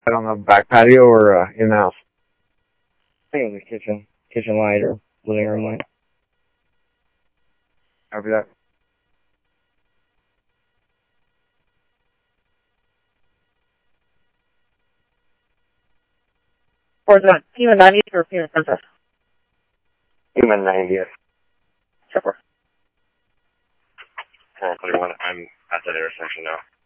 On the back patio or in the house? I think it was the kitchen light or living room light. Copy that. Or the Pima 90 or Pima Princess? Pima 90th. Sure. 441, I'm at that intersection now.